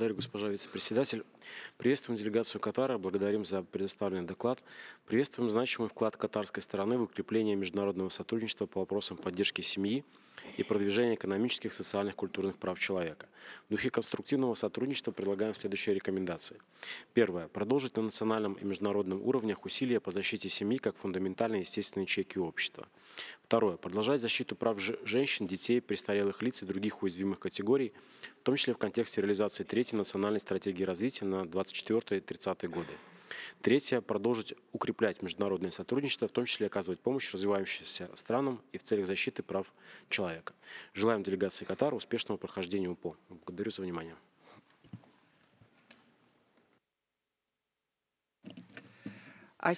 Благодарю, госпожа вице-председатель. Приветствуем делегацию Катара, благодарим за предоставленный доклад. Приветствуем значимый вклад катарской стороны в укрепление международного сотрудничества по вопросам поддержки семьи и продвижения экономических, социальных, культурных прав человека. В духе конструктивного сотрудничества предлагаем следующие рекомендации. Первое. Продолжить на национальном и международном уровнях усилия по защите семьи как фундаментальной естественной ячейки общества. Второе. Продолжать защиту прав женщин, детей, престарелых лиц и других уязвимых категорий, в том числе в контексте реализации третьей национальной стратегии развития на 24-30 годы. Третье. Продолжить укреплять международное сотрудничество, в том числе оказывать помощь развивающимся странам и в целях защиты прав человека. Желаем делегации Катара успешного прохождения УПО. Благодарю за внимание.